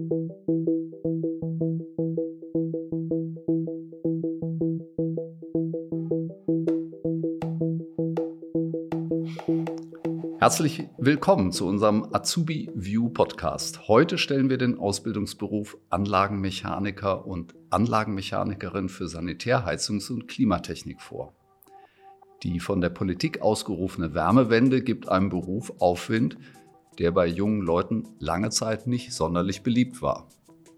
Herzlich willkommen zu unserem Azubi View Podcast. Heute stellen wir den Ausbildungsberuf Anlagenmechaniker und Anlagenmechanikerin für Sanitärheizungs- und Klimatechnik vor. Die von der Politik ausgerufene Wärmewende gibt einem Beruf Aufwind, der bei jungen Leuten lange Zeit nicht sonderlich beliebt war.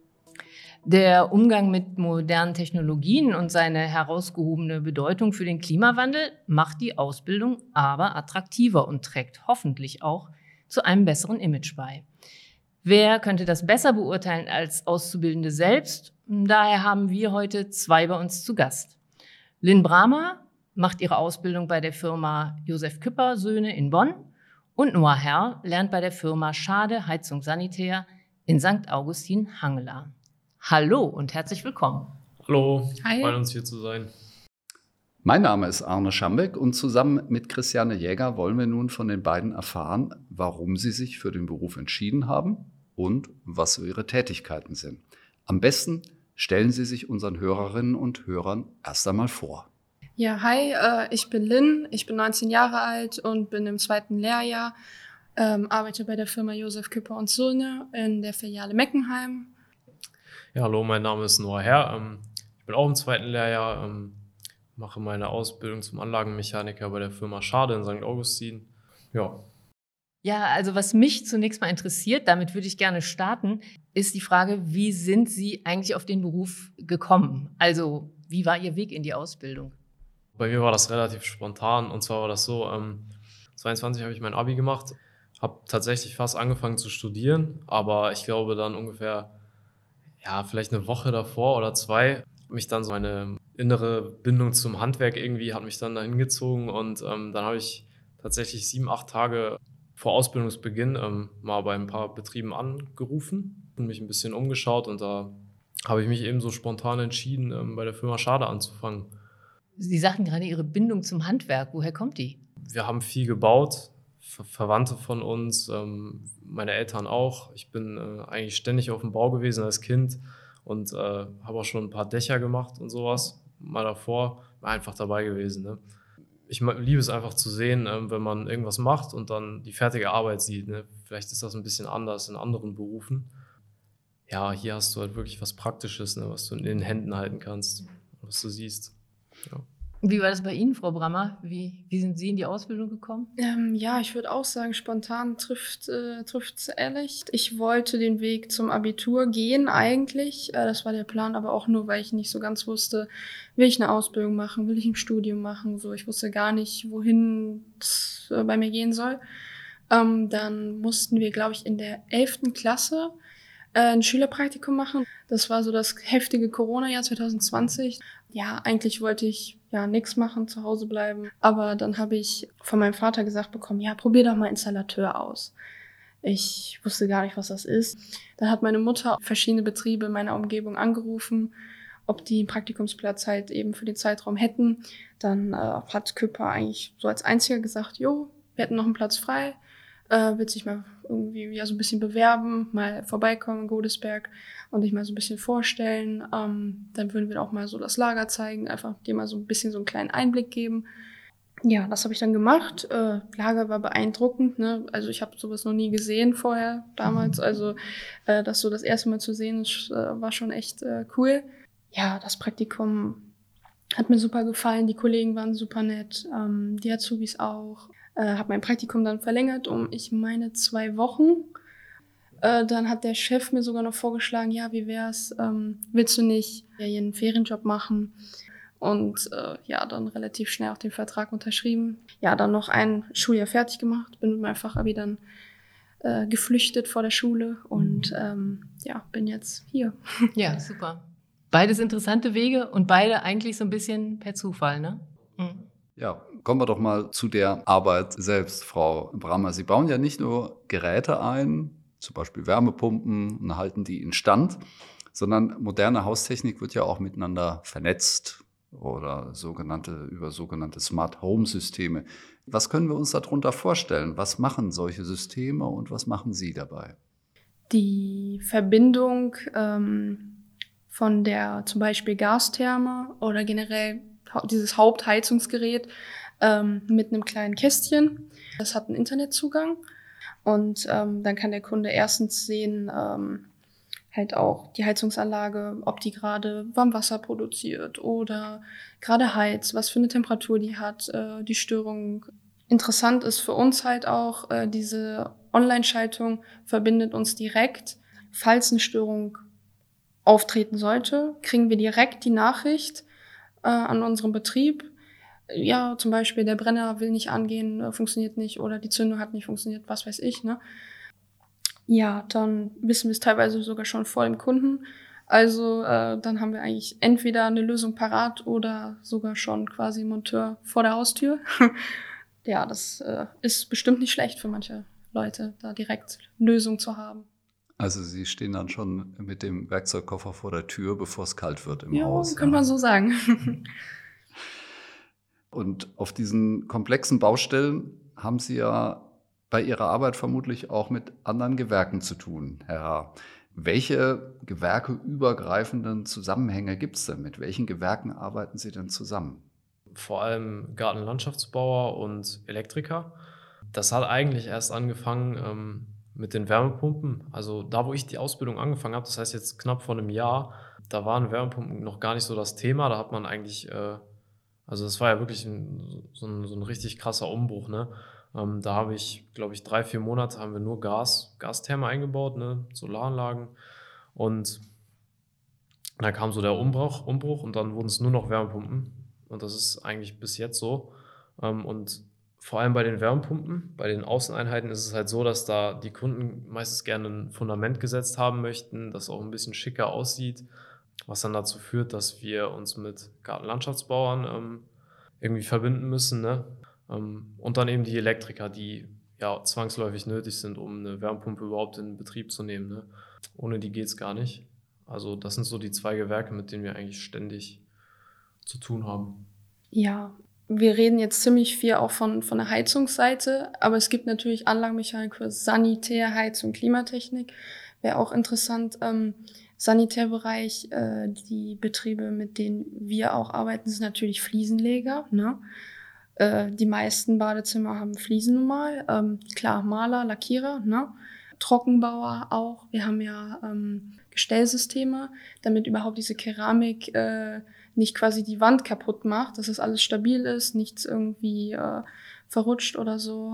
Der Umgang mit modernen Technologien und seine herausgehobene Bedeutung für den Klimawandel macht die Ausbildung aber attraktiver und trägt hoffentlich auch zu einem besseren Image bei. Wer könnte das besser beurteilen als Auszubildende selbst? Daher haben wir heute zwei bei uns zu Gast. Lynn Bramer macht ihre Ausbildung bei der Firma Josef Küpper Söhne in Bonn und Noah Herr lernt bei der Firma Schade Heizung Sanitär in St. Augustin Hangela. Hallo und herzlich willkommen. Hallo, Hi. freuen uns hier zu sein. Mein Name ist Arne Schambeck und zusammen mit Christiane Jäger wollen wir nun von den beiden erfahren, warum sie sich für den Beruf entschieden haben und was so ihre Tätigkeiten sind. Am besten stellen Sie sich unseren Hörerinnen und Hörern erst einmal vor. Ja, hi, ich bin Lynn, ich bin 19 Jahre alt und bin im 2. Lehrjahr, arbeite bei der Firma Josef Küpper und Söhne in der Filiale Meckenheim. Ja, hallo, mein Name ist Noah Herr. Ich bin auch im 2. Lehrjahr, mache meine Ausbildung zum Anlagenmechaniker bei der Firma Schade in St. Augustin. Ja, also was mich zunächst mal interessiert, damit würde ich gerne starten, ist die Frage, wie sind Sie eigentlich auf den Beruf gekommen? Also wie war Ihr Weg in die Ausbildung? Bei mir war das relativ spontan und zwar war das so, 22 habe ich mein Abi gemacht, habe tatsächlich fast angefangen zu studieren, aber ich glaube dann ungefähr, vielleicht eine Woche davor oder 2, mich dann so meine innere Bindung zum Handwerk irgendwie hat mich dann dahin gezogen und dann habe ich tatsächlich 7, 8 Tage vor Ausbildungsbeginn mal bei ein paar Betrieben angerufen und mich ein bisschen umgeschaut und da habe ich mich eben so spontan entschieden, bei der Firma Schade anzufangen. Sie sagten gerade Ihre Bindung zum Handwerk. Woher kommt die? Wir haben viel gebaut, Verwandte von uns, meine Eltern auch. Ich bin eigentlich ständig auf dem Bau gewesen als Kind und habe auch schon ein paar Dächer gemacht und sowas. Mal davor, war einfach dabei gewesen. Ne? Ich liebe es einfach zu sehen, wenn man irgendwas macht und dann die fertige Arbeit sieht. Ne? Vielleicht ist das ein bisschen anders in anderen Berufen. Ja, hier hast du halt wirklich was Praktisches, ne, was du in den Händen halten kannst, was du siehst. Ja. Wie war das bei Ihnen, Frau Bramer? Wie sind Sie in die Ausbildung gekommen? Ich würde auch sagen, spontan trifft's ehrlich. Ich wollte den Weg zum Abitur gehen eigentlich. Das war der Plan, aber auch nur, weil ich nicht so ganz wusste, will ich eine Ausbildung machen, will ich ein Studium machen. So, ich wusste gar nicht, wohin es bei mir gehen soll. Dann mussten wir, glaube ich, in der 11. Klasse ein Schülerpraktikum machen. Das war so das heftige Corona-Jahr 2020. Ja, eigentlich wollte ich nichts machen, zu Hause bleiben. Aber dann habe ich von meinem Vater gesagt bekommen, probier doch mal Installateur aus. Ich wusste gar nicht, was das ist. Dann hat meine Mutter verschiedene Betriebe in meiner Umgebung angerufen, ob die einen Praktikumsplatz halt eben für den Zeitraum hätten. Dann hat Küpper eigentlich so als einziger gesagt, wir hätten noch einen Platz frei. Willst dich mal irgendwie so ein bisschen bewerben, mal vorbeikommen in Godesberg und dich mal so ein bisschen vorstellen. Dann würden wir auch mal so das Lager zeigen, einfach dir mal so ein bisschen so einen kleinen Einblick geben. Ja, das habe ich dann gemacht. Lager war beeindruckend, ne? Also ich habe sowas noch nie gesehen vorher, damals. Also das so das erste Mal zu sehen, war schon echt cool. Ja, das Praktikum hat mir super gefallen. Die Kollegen waren super nett, die Azubis auch. Habe mein Praktikum dann verlängert ich meine 2 Wochen. Dann hat der Chef mir sogar noch vorgeschlagen, wie wär's, willst du nicht hier einen Ferienjob machen? Und dann relativ schnell auch den Vertrag unterschrieben. Ja, dann noch ein Schuljahr fertig gemacht, bin mit meinem Fachabi dann geflüchtet vor der Schule und bin jetzt hier. Ja, super. Beides interessante Wege und beide eigentlich so ein bisschen per Zufall, ne? Mhm. Ja, kommen wir doch mal zu der Arbeit selbst, Frau Bramer. Sie bauen ja nicht nur Geräte ein, zum Beispiel Wärmepumpen und halten die instand, sondern moderne Haustechnik wird ja auch miteinander vernetzt oder über sogenannte Smart Home Systeme. Was können wir uns darunter vorstellen? Was machen solche Systeme und was machen Sie dabei? die Verbindung von der zum Beispiel Gastherme oder generell dieses Hauptheizungsgerät mit einem kleinen Kästchen. Das hat einen Internetzugang und dann kann der Kunde erstens sehen, halt auch die Heizungsanlage, ob die gerade Warmwasser produziert oder gerade heizt, was für eine Temperatur die hat, die Störung. Interessant ist für uns halt auch, diese Online-Schaltung verbindet uns direkt. Falls eine Störung auftreten sollte, kriegen wir direkt die Nachricht an unseren Betrieb. Ja, zum Beispiel der Brenner will nicht angehen, funktioniert nicht oder die Zündung hat nicht funktioniert, was weiß ich, ne? Ja, dann wissen wir es teilweise sogar schon vor dem Kunden. Also dann haben wir eigentlich entweder eine Lösung parat oder sogar schon quasi Monteur vor der Haustür. Ja, das ist bestimmt nicht schlecht für manche Leute, da direkt Lösung zu haben. Also Sie stehen dann schon mit dem Werkzeugkoffer vor der Tür, bevor es kalt wird im Ja, Haus. könnte man so sagen. Und auf diesen komplexen Baustellen haben Sie ja bei Ihrer Arbeit vermutlich auch mit anderen Gewerken zu tun, Herr Haar. Welche gewerkeübergreifenden Zusammenhänge gibt es denn? Mit welchen Gewerken arbeiten Sie denn zusammen? Vor allem Gartenlandschaftsbauer und Elektriker. Das hat eigentlich erst angefangen mit den Wärmepumpen. Also da, wo ich die Ausbildung angefangen habe, das heißt jetzt knapp vor einem Jahr, da waren Wärmepumpen noch gar nicht so das Thema. Da hat man eigentlich, also das war ja wirklich so ein richtig krasser Umbruch, ne? Da habe ich, glaube ich, 3-4 Monate haben wir nur Gastherme eingebaut, ne? Solaranlagen. Und dann kam so der Umbruch und dann wurden es nur noch Wärmepumpen. Und das ist eigentlich bis jetzt so. Und vor allem bei den Wärmepumpen, bei den Außeneinheiten ist es halt so, dass da die Kunden meistens gerne ein Fundament gesetzt haben möchten, das auch ein bisschen schicker aussieht, was dann dazu führt, dass wir uns mit Gartenlandschaftsbauern irgendwie verbinden müssen, ne? Und dann eben die Elektriker, die ja zwangsläufig nötig sind, um eine Wärmepumpe überhaupt in Betrieb zu nehmen, ne? Ohne die geht es gar nicht. Also das sind so die 2 Gewerke, mit denen wir eigentlich ständig zu tun haben. Ja, wir reden jetzt ziemlich viel auch von der Heizungsseite, aber es gibt natürlich Anlagenmechanik für Sanitär, Heizung, Klimatechnik. Wäre auch interessant. Sanitärbereich, die Betriebe, mit denen wir auch arbeiten, sind natürlich Fliesenleger, ne? Die meisten Badezimmer haben Fliesen nun mal. Klar, Maler, Lackierer, ne? Trockenbauer auch. Wir haben ja Gestellsysteme, damit überhaupt diese Keramik nicht quasi die Wand kaputt macht, dass das alles stabil ist, nichts irgendwie verrutscht oder so.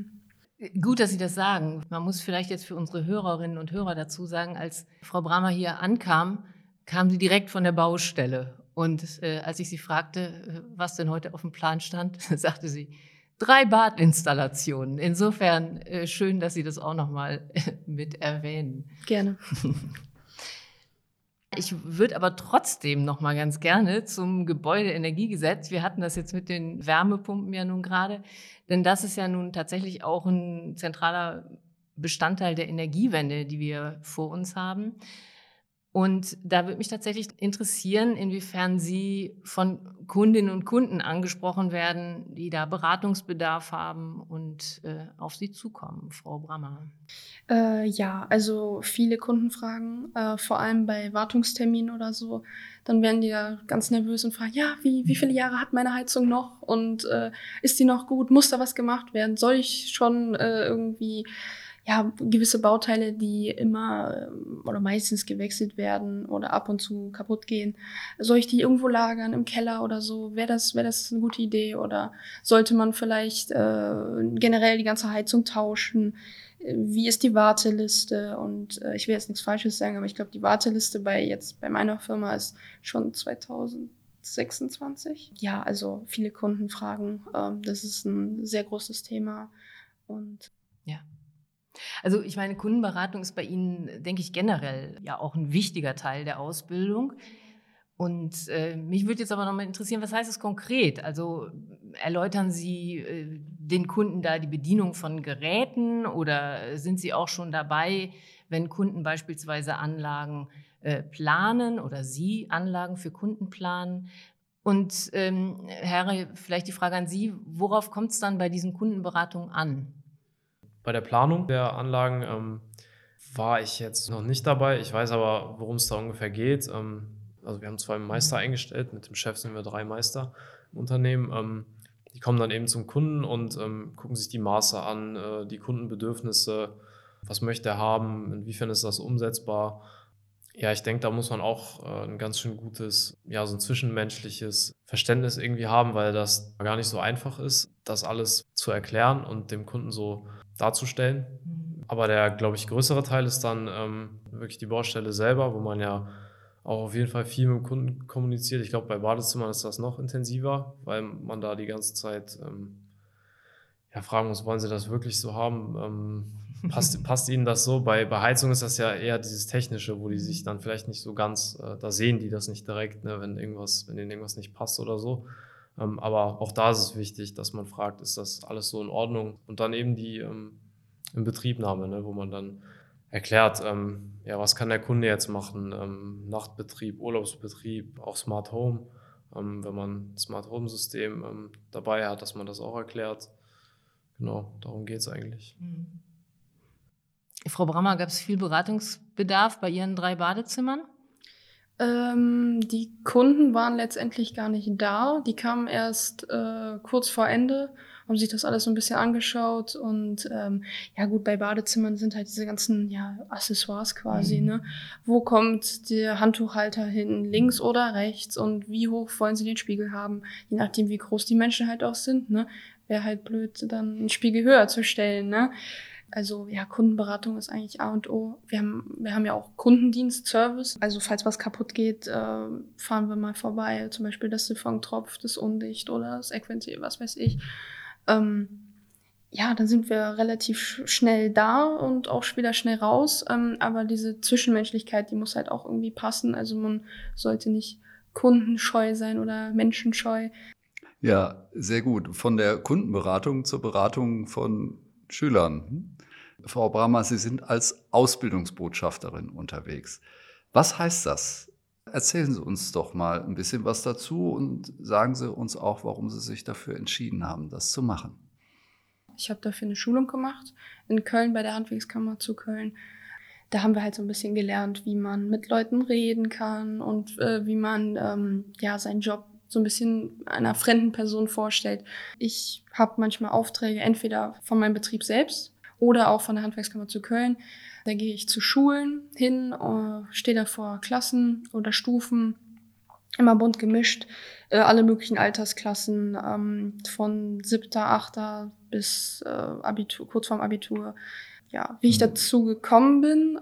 Gut, dass Sie das sagen. Man muss vielleicht jetzt für unsere Hörerinnen und Hörer dazu sagen, als Frau Brammer hier ankam, kam sie direkt von der Baustelle. Und als ich sie fragte, was denn heute auf dem Plan stand, sagte sie, 3 Badinstallationen. Insofern schön, dass Sie das auch nochmal mit erwähnen. Gerne. Ich würde aber trotzdem noch mal ganz gerne zum Gebäudeenergiegesetz. Wir hatten das jetzt mit den Wärmepumpen ja nun gerade, denn das ist ja nun tatsächlich auch ein zentraler Bestandteil der Energiewende, die wir vor uns haben. Und da würde mich tatsächlich interessieren, inwiefern Sie von Kundinnen und Kunden angesprochen werden, die da Beratungsbedarf haben und auf Sie zukommen, Frau Brammer. Ja, also viele Kundenfragen, vor allem bei Wartungsterminen oder so, dann werden die ja ganz nervös und fragen, ja, wie viele Jahre hat meine Heizung noch und ist die noch gut, muss da was gemacht werden, soll ich schon irgendwie ja, gewisse Bauteile, die immer oder meistens gewechselt werden oder ab und zu kaputt gehen. Soll ich die irgendwo lagern, im Keller oder so? Wäre das eine gute Idee? Oder sollte man vielleicht generell die ganze Heizung tauschen? Wie ist die Warteliste? Und ich will jetzt nichts Falsches sagen, aber ich glaube, die Warteliste bei meiner Firma ist schon 2026. Ja, also viele Kunden fragen. Das ist ein sehr großes Thema. Und ja. Also ich meine, Kundenberatung ist bei Ihnen, denke ich, generell ja auch ein wichtiger Teil der Ausbildung. Und mich würde jetzt aber noch mal interessieren, was heißt es konkret? Also erläutern Sie den Kunden da die Bedienung von Geräten oder sind Sie auch schon dabei, wenn Kunden beispielsweise Anlagen planen oder Sie Anlagen für Kunden planen? Und Herr, vielleicht die Frage an Sie, worauf kommt es dann bei diesen Kundenberatungen an? Bei der Planung der Anlagen war ich jetzt noch nicht dabei. Ich weiß aber, worum es da ungefähr geht. Also wir haben 2 Meister eingestellt. Mit dem Chef sind wir 3 Meister im Unternehmen. Die kommen dann eben zum Kunden und gucken sich die Maße an, die Kundenbedürfnisse. Was möchte er haben? Inwiefern ist das umsetzbar? Ja, ich denke, da muss man auch ein ganz schön gutes, ja, so ein zwischenmenschliches Verständnis irgendwie haben, weil das gar nicht so einfach ist, das alles zu erklären und dem Kunden so darzustellen. Aber der, glaube ich, größere Teil ist dann wirklich die Baustelle selber, wo man ja auch auf jeden Fall viel mit dem Kunden kommuniziert. Ich glaube, bei Badezimmern ist das noch intensiver, weil man da die ganze Zeit ja, fragen muss, wollen Sie das wirklich so haben? Passt Ihnen das so? Bei Heizung ist das ja eher dieses Technische, wo die sich dann vielleicht nicht so ganz, da sehen die das nicht direkt, ne, wenn denen irgendwas nicht passt oder so. Aber auch da ist es wichtig, dass man fragt, ist das alles so in Ordnung? Und dann eben die Inbetriebnahme, ne, wo man dann erklärt, ja, was kann der Kunde jetzt machen? Nachtbetrieb, Urlaubsbetrieb, auch Smart Home. Wenn man ein Smart Home System dabei hat, dass man das auch erklärt. Genau, darum geht es eigentlich. Frau Brammer, gab es viel Beratungsbedarf bei Ihren 3 Badezimmern? Die Kunden waren letztendlich gar nicht da. Die kamen erst kurz vor Ende, haben sich das alles so ein bisschen angeschaut. Und ja gut, bei Badezimmern sind halt diese ganzen Accessoires quasi. Ne? Wo kommt der Handtuchhalter hin, links oder rechts? Und wie hoch wollen sie den Spiegel haben? Je nachdem, wie groß die Menschen halt auch sind. Ne? Wäre halt blöd, dann einen Spiegel höher zu stellen. Ne? Also ja, Kundenberatung ist eigentlich A und O. Wir haben ja auch Kundendienst, Service. Also falls was kaputt geht, fahren wir mal vorbei. Zum Beispiel das Siphon tropft, das undicht oder das Eckventil, was weiß ich. Ja, dann sind wir relativ schnell da und auch wieder schnell raus. Aber diese Zwischenmenschlichkeit, die muss halt auch irgendwie passen. Also man sollte nicht kundenscheu sein oder menschenscheu. Ja, sehr gut. Von der Kundenberatung zur Beratung von Schülern. Frau Brammer, Sie sind als Ausbildungsbotschafterin unterwegs. Was heißt das? Erzählen Sie uns doch mal ein bisschen was dazu und sagen Sie uns auch, warum Sie sich dafür entschieden haben, das zu machen. Ich habe dafür eine Schulung gemacht in Köln bei der Handwerkskammer zu Köln. Da haben wir halt so ein bisschen gelernt, wie man mit Leuten reden kann und wie man seinen Job so ein bisschen einer fremden Person vorstellt. Ich habe manchmal Aufträge entweder von meinem Betrieb selbst oder auch von der Handwerkskammer zu Köln. Da gehe ich zu Schulen hin, stehe da vor Klassen oder Stufen, immer bunt gemischt, alle möglichen Altersklassen, von 7., 8. bis Abitur, kurz vorm Abitur. Ja, wie ich dazu gekommen bin,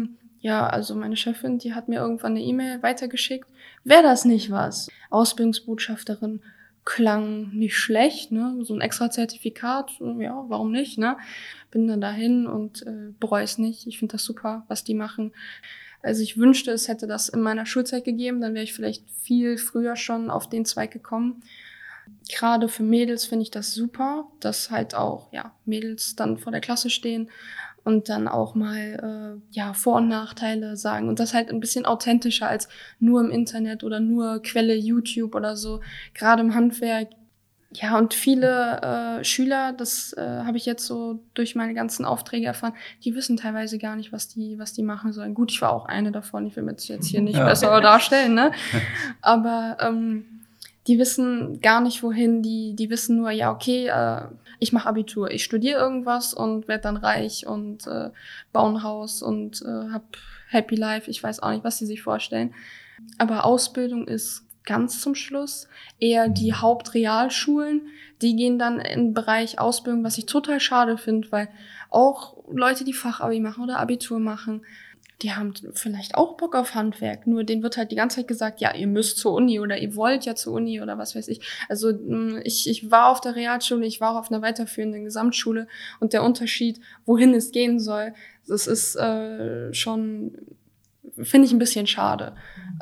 also meine Chefin, die hat mir irgendwann eine E-Mail weitergeschickt. Wäre das nicht was? Ausbildungsbotschafterin klang nicht schlecht, ne? So ein extra Zertifikat, ja, warum nicht, ne? Bin dann dahin und bereue es nicht. Ich finde das super, was die machen. Also ich wünschte, es hätte das in meiner Schulzeit gegeben, dann wäre ich vielleicht viel früher schon auf den Zweig gekommen. Gerade für Mädels finde ich das super, dass halt auch Mädels dann vor der Klasse stehen und dann auch mal Vor- und Nachteile sagen. Und das halt ein bisschen authentischer als nur im Internet oder nur Quelle YouTube oder so. Gerade im Handwerk. Ja, und viele Schüler, das habe ich jetzt so durch meine ganzen Aufträge erfahren, die wissen teilweise gar nicht, was die machen sollen. Gut, ich war auch eine davon, ich will mich jetzt hier nicht besser darstellen, ne? Aber die wissen gar nicht, wohin, die wissen nur, ich mache Abitur, ich studiere irgendwas und werde dann reich und baue ein Haus und hab Happy Life, ich weiß auch nicht, was sie sich vorstellen. Aber Ausbildung ist ganz zum Schluss eher die Hauptrealschulen, die gehen dann in den Bereich Ausbildung, was ich total schade finde, weil auch Leute, die Fachabi machen oder Abitur machen, die haben vielleicht auch Bock auf Handwerk, nur denen wird halt die ganze Zeit gesagt, ja, ihr müsst zur Uni oder ihr wollt ja zur Uni oder was weiß ich. Also ich war auf der Realschule, ich war auch auf einer weiterführenden Gesamtschule und der Unterschied, wohin es gehen soll, das ist schon, finde ich ein bisschen schade.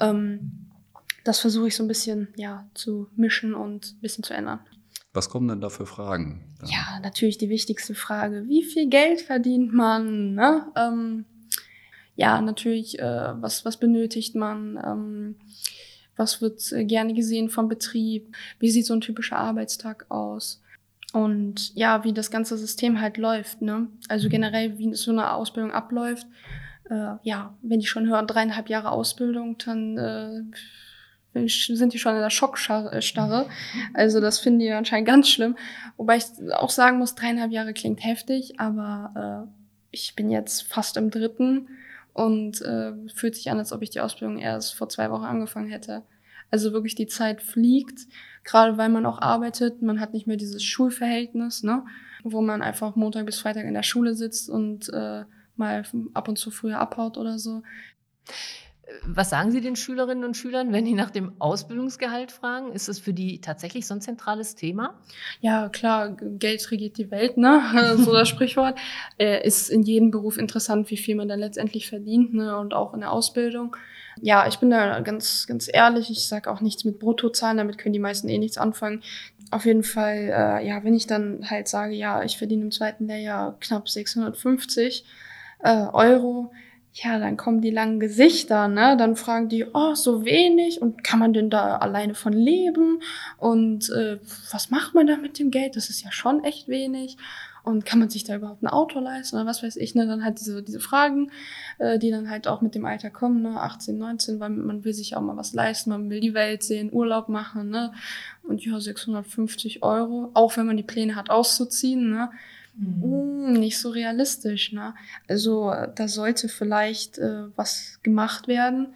Das versuche ich so ein bisschen zu mischen und ein bisschen zu ändern. Was kommen denn da für Fragen? Ja, natürlich die wichtigste Frage, wie viel Geld verdient man, ne? Natürlich, was benötigt man, was wird gerne gesehen vom Betrieb, wie sieht so ein typischer Arbeitstag aus. Und ja, wie das ganze System halt läuft, ne? Also generell, wie so eine Ausbildung abläuft. Ja, wenn die schon hören, 3,5 Jahre Ausbildung, dann sind die schon in der Schockstarre. Also das finden die anscheinend ganz schlimm. Wobei ich auch sagen muss, 3,5 Jahre klingt heftig, aber ich bin jetzt fast im 3. und fühlt sich an, als ob ich die Ausbildung erst vor 2 Wochen angefangen hätte. Also wirklich, die Zeit fliegt, gerade weil man auch arbeitet. Man hat nicht mehr dieses Schulverhältnis, ne, wo man einfach Montag bis Freitag in der Schule sitzt und mal ab und zu früher abhaut oder so. Was sagen Sie den Schülerinnen und Schülern, wenn die nach dem Ausbildungsgehalt fragen? Ist das für die tatsächlich so ein zentrales Thema? Ja, klar, Geld regiert die Welt, ne? So das Sprichwort. Ist in jedem Beruf interessant, wie viel man dann letztendlich verdient, ne? Und auch in der Ausbildung. Ja, ich bin da ganz, ganz ehrlich. Ich sage auch nichts mit Bruttozahlen, damit können die meisten nichts anfangen. Auf jeden Fall, ja, wenn ich dann halt sage, ja, ich verdiene im 2. Lehrjahr knapp 650 Euro, ja, dann kommen die langen Gesichter, ne? Dann fragen die, oh, so wenig, und kann man denn da alleine von leben? Und was macht man da mit dem Geld? Das ist ja schon echt wenig. Und kann man sich da überhaupt ein Auto leisten oder was weiß ich, ne? Dann halt diese Fragen, die dann halt auch mit dem Alter kommen, ne? 18, 19, weil man will sich auch mal was leisten, man will die Welt sehen, Urlaub machen, ne? Und ja, 650 Euro, auch wenn man die Pläne hat auszuziehen, ne? Nicht so realistisch, ne? Also da sollte vielleicht was gemacht werden.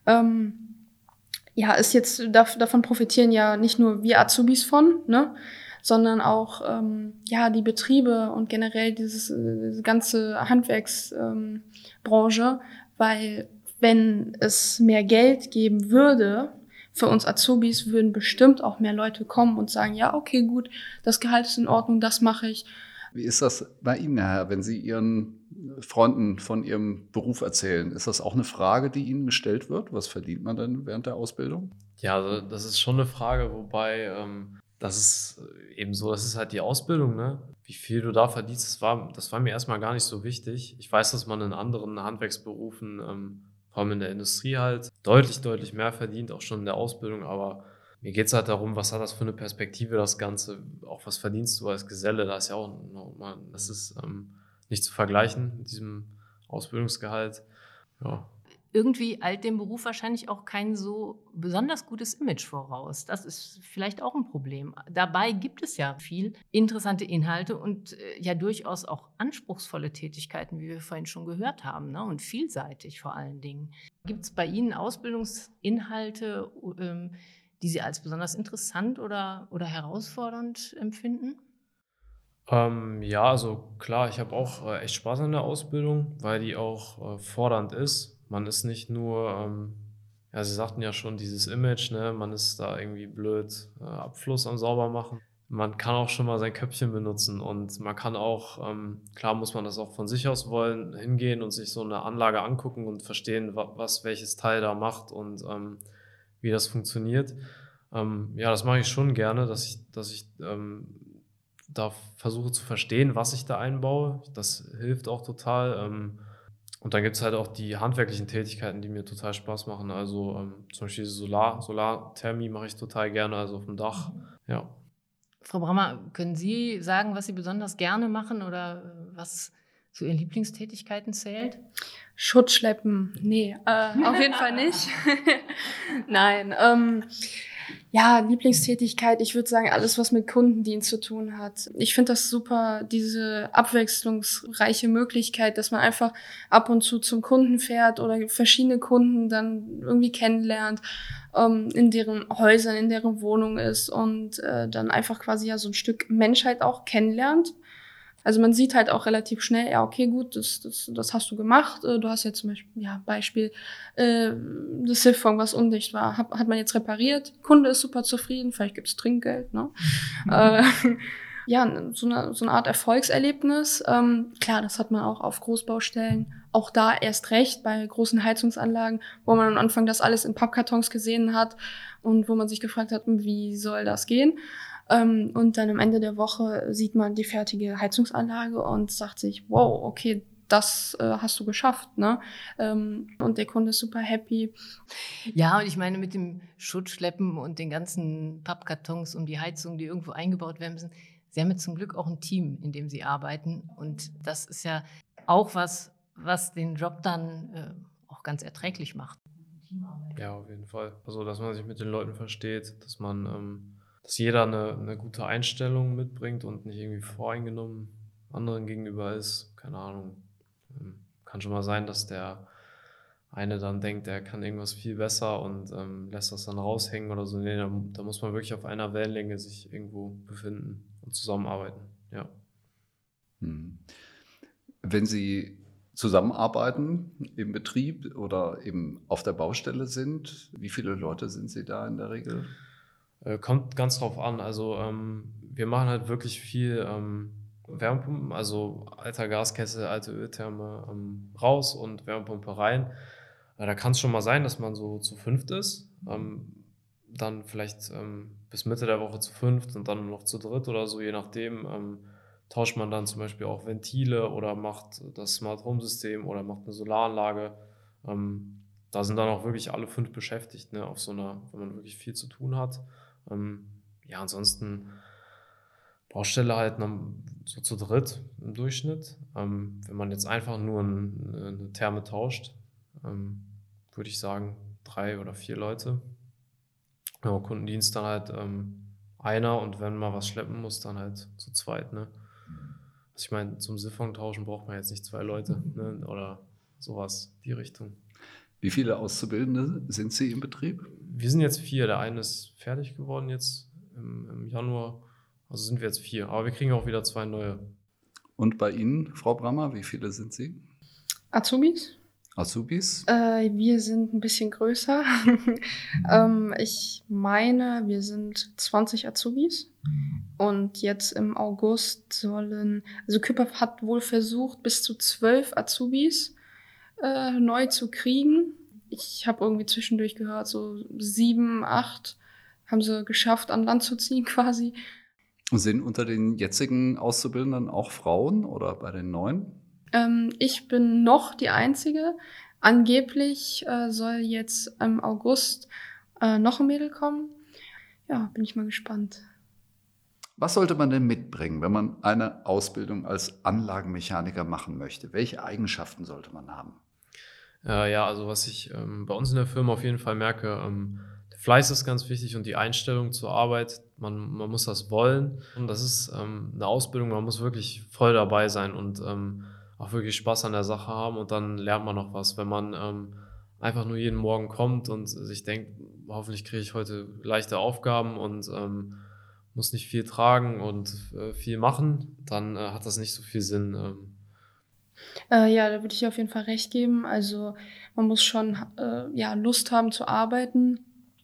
Ja, ist jetzt davon profitieren ja nicht nur wir Azubis von, ne? Sondern auch ja, die Betriebe und generell diese ganze Handwerksbranche, weil wenn es mehr Geld geben würde für uns Azubis, würden bestimmt auch mehr Leute kommen und sagen, ja, okay, gut, das Gehalt ist in Ordnung, das mache ich. Wie ist das bei Ihnen, Herr, wenn Sie Ihren Freunden von Ihrem Beruf erzählen? Ist das auch eine Frage, die Ihnen gestellt wird? Was verdient man denn während der Ausbildung? Ja, also das ist schon eine Frage, wobei das ist eben so, das ist halt die Ausbildung, ne? Wie viel du da verdienst, das war mir erstmal gar nicht so wichtig. Ich weiß, dass man in anderen Handwerksberufen, vor allem in der Industrie halt, deutlich mehr verdient, auch schon in der Ausbildung, aber mir geht es halt darum, was hat das für eine Perspektive, das Ganze, auch was verdienst du als Geselle, da ist ja auch nochmal, das ist nicht zu vergleichen mit diesem Ausbildungsgehalt, ja. Irgendwie eilt dem Beruf wahrscheinlich auch kein so besonders gutes Image voraus. Das ist vielleicht auch ein Problem. Dabei gibt es ja viel interessante Inhalte und ja durchaus auch anspruchsvolle Tätigkeiten, wie wir vorhin schon gehört haben, ne? Und vielseitig vor allen Dingen. Gibt es bei Ihnen Ausbildungsinhalte, die Sie als besonders interessant oder herausfordernd empfinden? Ja, also klar, ich habe auch echt Spaß an der Ausbildung, weil die auch fordernd ist. Man ist nicht nur, ja, Sie sagten ja schon, dieses Image, ne, man ist da irgendwie blöd, Abfluss am Saubermachen. Man kann auch schon mal sein Köpfchen benutzen und man kann auch, klar muss man das auch von sich aus wollen, hingehen und sich so eine Anlage angucken und verstehen, was welches Teil da macht und wie das funktioniert. Ja, das mache ich schon gerne, dass ich da versuche zu verstehen, was ich da einbaue. Das hilft auch total. Und dann gibt es halt auch die handwerklichen Tätigkeiten, die mir total Spaß machen. Also zum Beispiel Solarthermie mache ich total gerne, also auf dem Dach. Ja. Frau Brammer, können Sie sagen, was Sie besonders gerne machen oder was zu Ihren Lieblingstätigkeiten zählt? Schuttschleppen, nee, auf jeden Fall nicht. Nein, ja, Lieblingstätigkeit, ich würde sagen, alles, was mit Kundendienst zu tun hat. Ich finde das super, diese abwechslungsreiche Möglichkeit, dass man einfach ab und zu zum Kunden fährt oder verschiedene Kunden dann irgendwie kennenlernt, in deren Häusern, in deren Wohnung ist und dann einfach quasi ja so ein Stück Menschheit auch kennenlernt. Also man sieht halt auch relativ schnell, ja, okay, gut, das hast du gemacht. Du hast jetzt zum Beispiel, ja, Beispiel, das Siphon, was undicht war, hat man jetzt repariert. Kunde ist super zufrieden, vielleicht gibt's Trinkgeld, ne? Ja, so eine Art Erfolgserlebnis. Klar, das hat man auch auf Großbaustellen. Auch da erst recht bei großen Heizungsanlagen, wo man am Anfang das alles in Pappkartons gesehen hat und wo man sich gefragt hat, wie soll das gehen? Und dann am Ende der Woche sieht man die fertige Heizungsanlage und sagt sich, wow, okay, das hast du geschafft, ne? Und der Kunde ist super happy. Ja, und ich meine, mit dem Schuttschleppen und den ganzen Pappkartons um die Heizung, die irgendwo eingebaut werden müssen, Sie haben jetzt zum Glück auch ein Team, in dem Sie arbeiten. Und das ist ja auch was den Job dann auch ganz erträglich macht. Ja, auf jeden Fall. Also, dass man sich mit den Leuten versteht, dass jeder eine gute Einstellung mitbringt und nicht irgendwie voreingenommen anderen gegenüber ist. Keine Ahnung. Kann schon mal sein, dass der eine dann denkt, er kann irgendwas viel besser und lässt das dann raushängen oder so. Nee, da muss man wirklich auf einer Wellenlänge sich irgendwo befinden und zusammenarbeiten. Ja. Wenn Sie zusammenarbeiten im Betrieb oder eben auf der Baustelle sind, wie viele Leute sind Sie da in der Regel? Kommt ganz drauf an. Also wir machen halt wirklich viel Wärmepumpen, also alter Gaskessel, alte Öltherme raus und Wärmepumpe rein. Da kann es schon mal sein, dass man so zu 5 ist. Dann vielleicht bis Mitte der Woche zu 5 und dann noch zu 3 oder so, je nachdem. Tauscht man dann zum Beispiel auch Ventile oder macht das Smart Home System oder macht eine Solaranlage. Da sind dann auch wirklich alle 5 beschäftigt, ne, wenn man wirklich viel zu tun hat. Ja, ansonsten Baustelle halt so zu 3 im Durchschnitt. Wenn man jetzt einfach nur eine Therme tauscht, würde ich sagen 3 oder 4 Leute. Ja, Kundendienst dann halt einer und wenn man was schleppen muss, dann halt zu 2, ne? Also ich meine, zum Siphon tauschen braucht man jetzt nicht 2 Leute, ne? Oder sowas, die Richtung. Wie viele Auszubildende sind Sie im Betrieb? Wir sind jetzt 4. Der eine ist fertig geworden jetzt im Januar. Also sind wir jetzt 4. Aber wir kriegen auch wieder 2 neue. Und bei Ihnen, Frau Brammer, wie viele sind Sie? Azubis? Azubis? Wir sind ein bisschen größer. Ich meine, wir sind 20 Azubis. Und jetzt im August also Küpper hat wohl versucht, bis zu 12 Azubis neu zu kriegen. Ich habe irgendwie zwischendurch gehört, so 7, 8 haben sie geschafft, an Land zu ziehen quasi. Sind unter den jetzigen Auszubildenden auch Frauen oder bei den neuen? Ich bin noch die Einzige. Angeblich soll jetzt im August noch ein Mädel kommen. Ja, bin ich mal gespannt. Was sollte man denn mitbringen, wenn man eine Ausbildung als Anlagenmechaniker machen möchte? Welche Eigenschaften sollte man haben? Ja, also was ich bei uns in der Firma auf jeden Fall merke, der Fleiß ist ganz wichtig und die Einstellung zur Arbeit. Man muss das wollen. Und das ist eine Ausbildung, man muss wirklich voll dabei sein und auch wirklich Spaß an der Sache haben und dann lernt man noch was. Wenn man einfach nur jeden Morgen kommt und sich denkt, hoffentlich kriege ich heute leichte Aufgaben und muss nicht viel tragen und viel machen, dann hat das nicht so viel Sinn. Ja, da würde ich auf jeden Fall recht geben. Also man muss schon Lust haben zu arbeiten.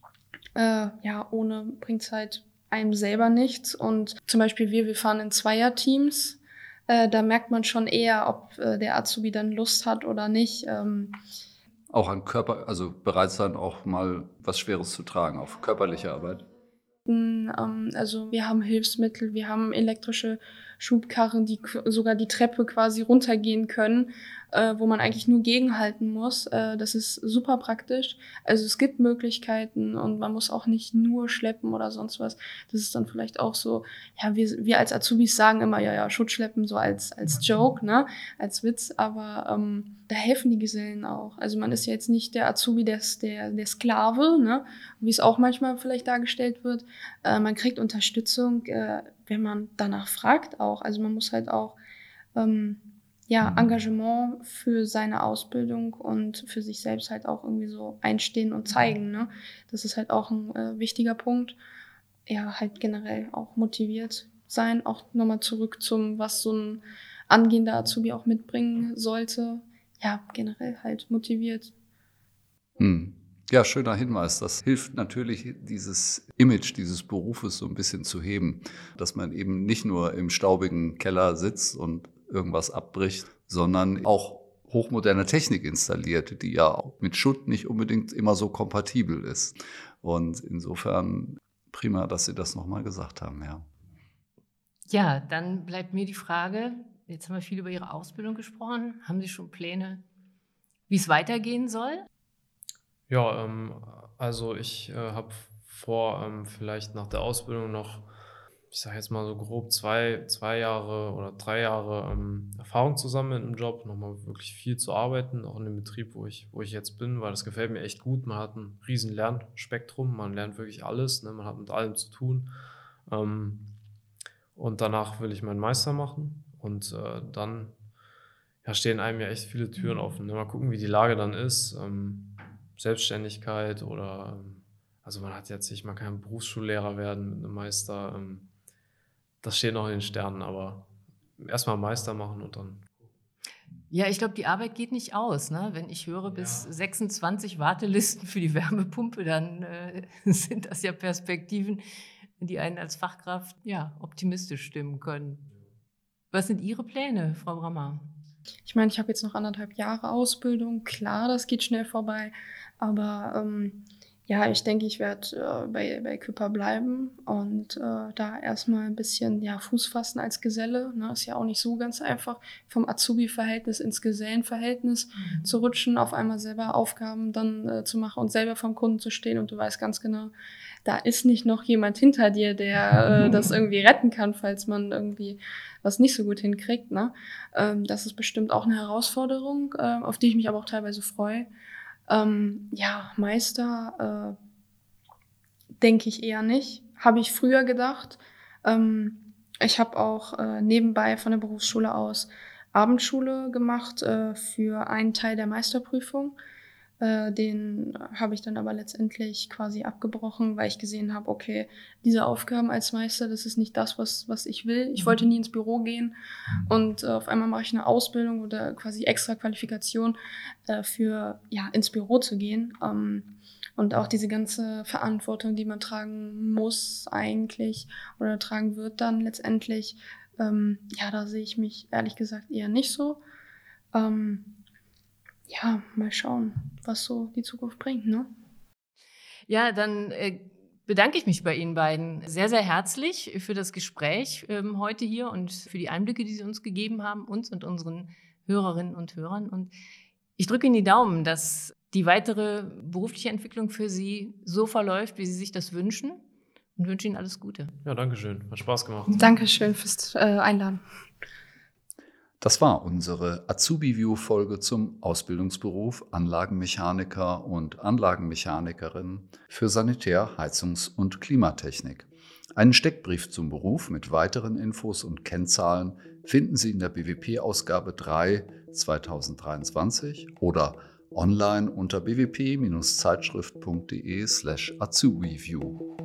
Ohne bringt es halt einem selber nichts. Und zum Beispiel wir fahren in Zweierteams. Da merkt man schon eher, ob der Azubi dann Lust hat oder nicht. Auch an Körper, also bereit sein, auch mal was Schweres zu tragen, auf körperliche Arbeit. Also wir haben Hilfsmittel, wir haben elektrische Schubkarren, die sogar die Treppe quasi runtergehen können, wo man eigentlich nur gegenhalten muss. Das ist super praktisch. Also es gibt Möglichkeiten und man muss auch nicht nur schleppen oder sonst was. Das ist dann vielleicht auch so, ja, wir als Azubis sagen immer, ja, Schutzschleppen so als Joke, ne, als Witz, aber da helfen die Gesellen auch. Also man ist ja jetzt nicht der Azubi, der Sklave, ne, wie es auch manchmal vielleicht dargestellt wird. Man kriegt Unterstützung, wenn man danach fragt auch. Also man muss halt auch Engagement für seine Ausbildung und für sich selbst halt auch irgendwie so einstehen und zeigen, ne? Das ist halt auch ein wichtiger Punkt. Ja, halt generell auch motiviert sein. Auch nochmal zurück zum, was so ein angehender Azubi auch mitbringen sollte. Ja, generell halt motiviert. Ja, schöner Hinweis. Das hilft natürlich, dieses Image dieses Berufes so ein bisschen zu heben, dass man eben nicht nur im staubigen Keller sitzt und irgendwas abbricht, sondern auch hochmoderne Technik installiert, die ja auch mit Schutt nicht unbedingt immer so kompatibel ist. Und insofern prima, dass Sie das nochmal gesagt haben, ja. Ja, dann bleibt mir die Frage, jetzt haben wir viel über Ihre Ausbildung gesprochen. Haben Sie schon Pläne, wie es weitergehen soll? Ja, also ich habe vor, vielleicht nach der Ausbildung noch ich sage jetzt mal so grob 2 Jahre oder 3 Jahre Erfahrung zu sammeln im Job, nochmal wirklich viel zu arbeiten, auch in dem Betrieb, wo ich jetzt bin, weil das gefällt mir echt gut. Man hat ein riesen Lernspektrum, man lernt wirklich alles, ne? Man hat mit allem zu tun. Und danach will ich meinen Meister machen und dann stehen einem ja echt viele Türen offen. Ne? Mal gucken, wie die Lage dann ist. Selbstständigkeit oder, also man kann Berufsschullehrer werden mit einem Meister. Das steht noch in den Sternen, aber erstmal Meister machen und dann. Ja, ich glaube, die Arbeit geht nicht aus. Ne? Wenn ich höre, bis 26 Wartelisten für die Wärmepumpe, dann sind das ja Perspektiven, die einen als Fachkraft optimistisch stimmen können. Was sind Ihre Pläne, Frau Brammer? Ich meine, ich habe jetzt noch 1,5 Jahre Ausbildung. Klar, das geht schnell vorbei. Aber ich denke, ich werde bei Küpper bleiben und da erstmal ein bisschen Fuß fassen als Geselle. Ne? Ist ja auch nicht so ganz einfach, vom Azubi-Verhältnis ins Gesellenverhältnis zu rutschen, auf einmal selber Aufgaben dann zu machen und selber vom Kunden zu stehen. Und du weißt ganz genau, da ist nicht noch jemand hinter dir, der das irgendwie retten kann, falls man irgendwie was nicht so gut hinkriegt. Ne? Das ist bestimmt auch eine Herausforderung, auf die ich mich aber auch teilweise freue. Meister denke ich eher nicht. Habe ich früher gedacht. Ich habe auch nebenbei von der Berufsschule aus Abendschule gemacht für einen Teil der Meisterprüfung. Den habe ich dann aber letztendlich quasi abgebrochen, weil ich gesehen habe, okay, diese Aufgaben als Meister, das ist nicht das, was ich will. Ich wollte nie ins Büro gehen und auf einmal mache ich eine Ausbildung oder quasi extra Qualifikation für ins Büro zu gehen. Und auch diese ganze Verantwortung, die man tragen muss eigentlich oder tragen wird dann letztendlich, da sehe ich mich ehrlich gesagt eher nicht so. Mal schauen, was so die Zukunft bringt, ne? Ja, dann bedanke ich mich bei Ihnen beiden sehr, sehr herzlich für das Gespräch heute hier und für die Einblicke, die Sie uns gegeben haben, uns und unseren Hörerinnen und Hörern. Und ich drücke Ihnen die Daumen, dass die weitere berufliche Entwicklung für Sie so verläuft, wie Sie sich das wünschen, und wünsche Ihnen alles Gute. Ja, danke schön. Hat Spaß gemacht. Dankeschön fürs Einladen. Das war unsere Azubi-View-Folge zum Ausbildungsberuf Anlagenmechaniker und Anlagenmechanikerin für Sanitär-, Heizungs- und Klimatechnik. Einen Steckbrief zum Beruf mit weiteren Infos und Kennzahlen finden Sie in der BWP-Ausgabe 3 2023 oder online unter bwp-zeitschrift.de/azubiview.